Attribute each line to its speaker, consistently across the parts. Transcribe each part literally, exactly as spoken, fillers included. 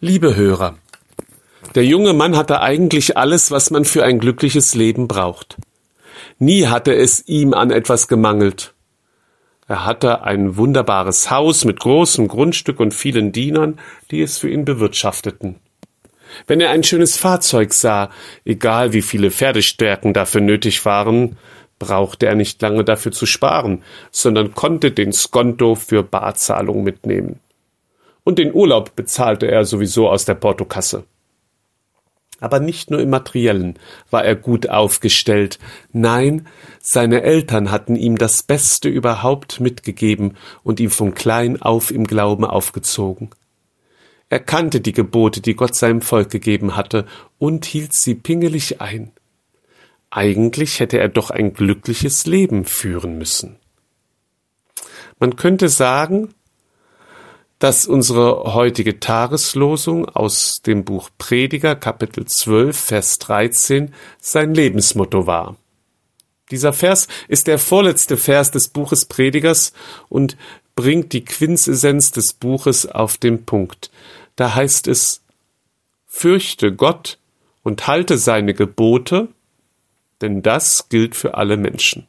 Speaker 1: Liebe Hörer, der junge Mann hatte eigentlich alles, was man für ein glückliches Leben braucht. Nie hatte es ihm an etwas gemangelt. Er hatte ein wunderbares Haus mit großem Grundstück und vielen Dienern, die es für ihn bewirtschafteten. Wenn er ein schönes Fahrzeug sah, egal wie viele Pferdestärken dafür nötig waren, brauchte er nicht lange dafür zu sparen, sondern konnte den Skonto für Barzahlung mitnehmen. Und den Urlaub bezahlte er sowieso aus der Portokasse. Aber nicht nur im Materiellen war er gut aufgestellt. Nein, seine Eltern hatten ihm das Beste überhaupt mitgegeben und ihn von klein auf im Glauben aufgezogen. Er kannte die Gebote, die Gott seinem Volk gegeben hatte, und hielt sie pingelig ein. Eigentlich hätte er doch ein glückliches Leben führen müssen. Man könnte sagen, dass unsere heutige Tageslosung aus dem Buch Prediger, Kapitel zwölf, Vers dreizehn, sein Lebensmotto war. Dieser Vers ist der vorletzte Vers des Buches Predigers und bringt die Quintessenz des Buches auf den Punkt. Da heißt es: Fürchte Gott und halte seine Gebote, denn das gilt für alle Menschen.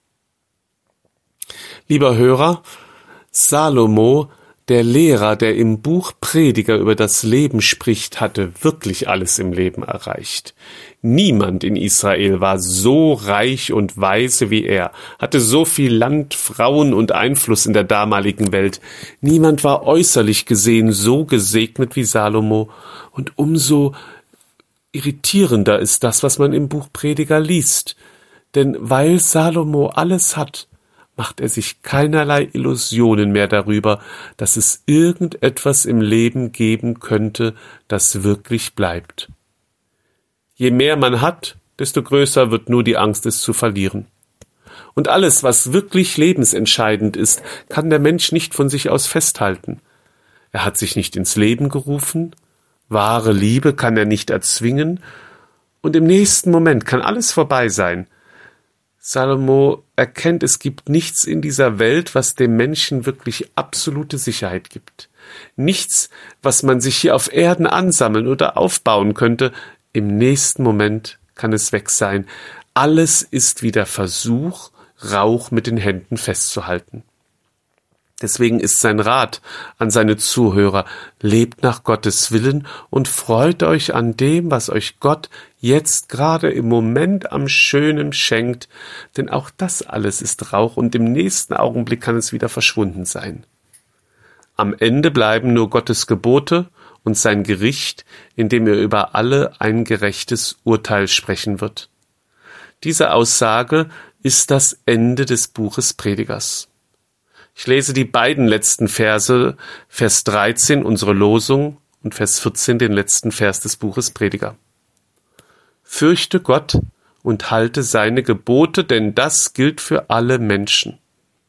Speaker 1: Lieber Hörer, Salomo, der Lehrer, der im Buch Prediger über das Leben spricht, hatte wirklich alles im Leben erreicht. Niemand in Israel war so reich und weise wie er, hatte so viel Land, Frauen und Einfluss in der damaligen Welt. Niemand war äußerlich gesehen so gesegnet wie Salomo, und umso irritierender ist das, was man im Buch Prediger liest. Denn weil Salomo alles hat, macht er sich keinerlei Illusionen mehr darüber, dass es irgendetwas im Leben geben könnte, das wirklich bleibt. Je mehr man hat, desto größer wird nur die Angst, es zu verlieren. Und alles, was wirklich lebensentscheidend ist, kann der Mensch nicht von sich aus festhalten. Er hat sich nicht ins Leben gerufen, wahre Liebe kann er nicht erzwingen, und im nächsten Moment kann alles vorbei sein. Salomo erkennt, es gibt nichts in dieser Welt, was dem Menschen wirklich absolute Sicherheit gibt. Nichts, was man sich hier auf Erden ansammeln oder aufbauen könnte. Im nächsten Moment kann es weg sein. Alles ist wie der Versuch, Rauch mit den Händen festzuhalten. Deswegen ist sein Rat an seine Zuhörer: Lebt nach Gottes Willen und freut euch an dem, was euch Gott jetzt gerade im Moment am Schönen schenkt, denn auch das alles ist Rauch und im nächsten Augenblick kann es wieder verschwunden sein. Am Ende bleiben nur Gottes Gebote und sein Gericht, in dem er über alle ein gerechtes Urteil sprechen wird. Diese Aussage ist das Ende des Buches Predigers. Ich lese die beiden letzten Verse, Vers dreizehn, unsere Losung, und Vers vierzehn, den letzten Vers des Buches Prediger. Fürchte Gott und halte seine Gebote, denn das gilt für alle Menschen.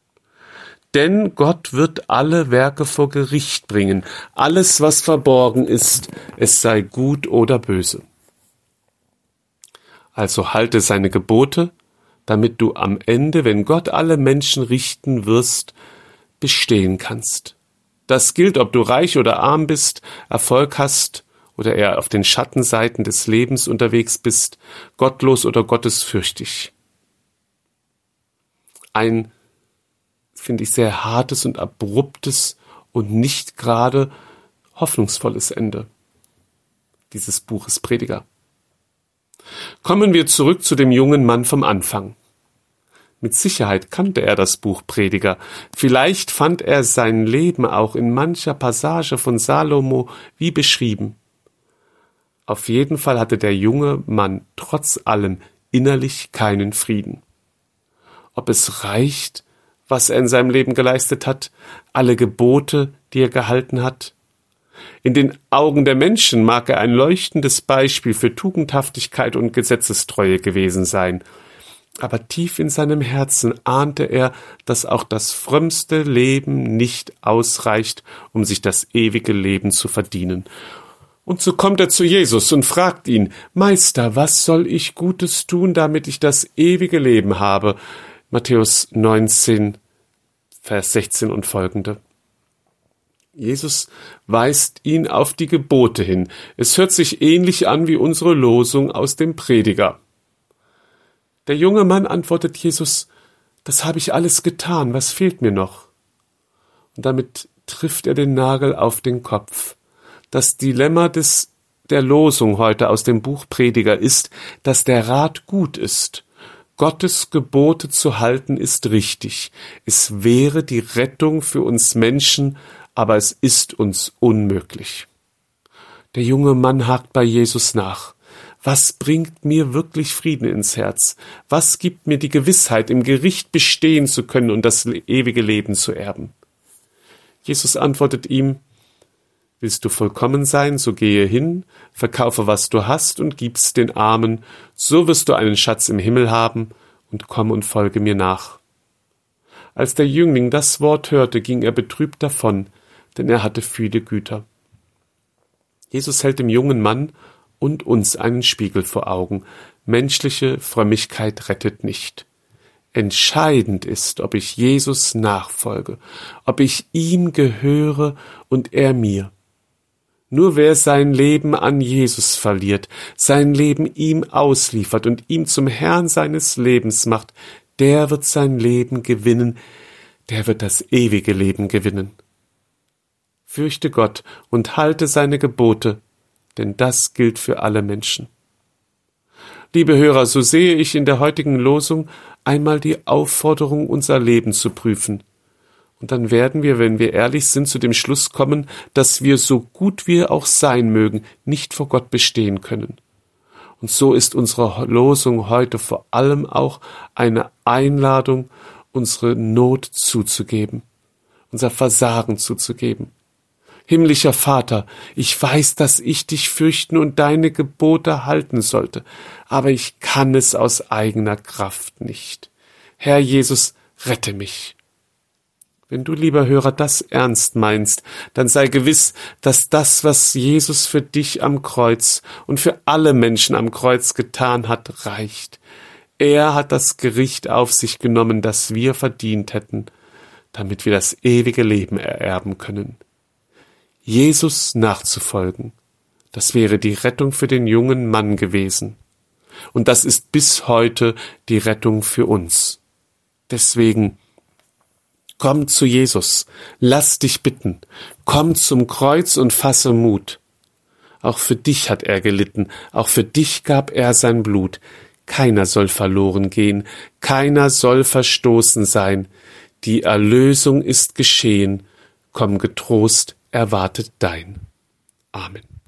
Speaker 1: Denn Gott wird alle Werke vor Gericht bringen, alles, was verborgen ist, es sei gut oder böse. Also halte seine Gebote, damit du am Ende, wenn Gott alle Menschen richten wirst, bestehen kannst. Das gilt, ob du reich oder arm bist, Erfolg hast oder eher auf den Schattenseiten des Lebens unterwegs bist, gottlos oder gottesfürchtig. Ein, finde ich, sehr hartes und abruptes und nicht gerade hoffnungsvolles Ende dieses Buches Prediger. Kommen wir zurück zu dem jungen Mann vom Anfang. Mit Sicherheit kannte er das Buch Prediger. Vielleicht fand er sein Leben auch in mancher Passage von Salomo wie beschrieben. Auf jeden Fall hatte der junge Mann trotz allem innerlich keinen Frieden. Ob es reicht, was er in seinem Leben geleistet hat, alle Gebote, die er gehalten hat? In den Augen der Menschen mag er ein leuchtendes Beispiel für Tugendhaftigkeit und Gesetzestreue gewesen sein. Aber tief in seinem Herzen ahnte er, dass auch das frömmste Leben nicht ausreicht, um sich das ewige Leben zu verdienen. Und so kommt er zu Jesus und fragt ihn: Meister, was soll ich Gutes tun, damit ich das ewige Leben habe? Matthäus neunzehn, Vers sechzehn und folgende. Jesus weist ihn auf die Gebote hin. Es hört sich ähnlich an wie unsere Losung aus dem Prediger. Der junge Mann antwortet Jesus: Das habe ich alles getan, was fehlt mir noch? Und damit trifft er den Nagel auf den Kopf. Das Dilemma des, der Losung heute aus dem Buch Prediger ist, dass der Rat gut ist. Gottes Gebote zu halten ist richtig. Es wäre die Rettung für uns Menschen, aber es ist uns unmöglich. Der junge Mann hakt bei Jesus nach. Was bringt mir wirklich Frieden ins Herz? Was gibt mir die Gewissheit, im Gericht bestehen zu können und das ewige Leben zu erben? Jesus antwortet ihm: Willst du vollkommen sein, so gehe hin, verkaufe, was du hast, und gib's den Armen, so wirst du einen Schatz im Himmel haben, und komm und folge mir nach. Als der Jüngling das Wort hörte, ging er betrübt davon, denn er hatte viele Güter. Jesus hält dem jungen Mann und uns einen Spiegel vor Augen. Menschliche Frömmigkeit rettet nicht. Entscheidend ist, ob ich Jesus nachfolge, ob ich ihm gehöre und er mir. Nur wer sein Leben an Jesus verliert, sein Leben ihm ausliefert und ihm zum Herrn seines Lebens macht, der wird sein Leben gewinnen, der wird das ewige Leben gewinnen. Fürchte Gott und halte seine Gebote, denn das gilt für alle Menschen. Liebe Hörer, so sehe ich in der heutigen Losung einmal die Aufforderung, unser Leben zu prüfen. Und dann werden wir, wenn wir ehrlich sind, zu dem Schluss kommen, dass wir, so gut wir auch sein mögen, nicht vor Gott bestehen können. Und so ist unsere Losung heute vor allem auch eine Einladung, unsere Not zuzugeben, unser Versagen zuzugeben. Himmlischer Vater, ich weiß, dass ich dich fürchten und deine Gebote halten sollte, aber ich kann es aus eigener Kraft nicht. Herr Jesus, rette mich. Wenn du, lieber Hörer, das ernst meinst, dann sei gewiss, dass das, was Jesus für dich am Kreuz und für alle Menschen am Kreuz getan hat, reicht. Er hat das Gericht auf sich genommen, das wir verdient hätten, damit wir das ewige Leben ererben können. Jesus nachzufolgen, das wäre die Rettung für den jungen Mann gewesen. Und das ist bis heute die Rettung für uns. Deswegen, komm zu Jesus, lass dich bitten, komm zum Kreuz und fasse Mut. Auch für dich hat er gelitten, auch für dich gab er sein Blut. Keiner soll verloren gehen, keiner soll verstoßen sein. Die Erlösung ist geschehen, komm getrost, erwartet dein. Amen.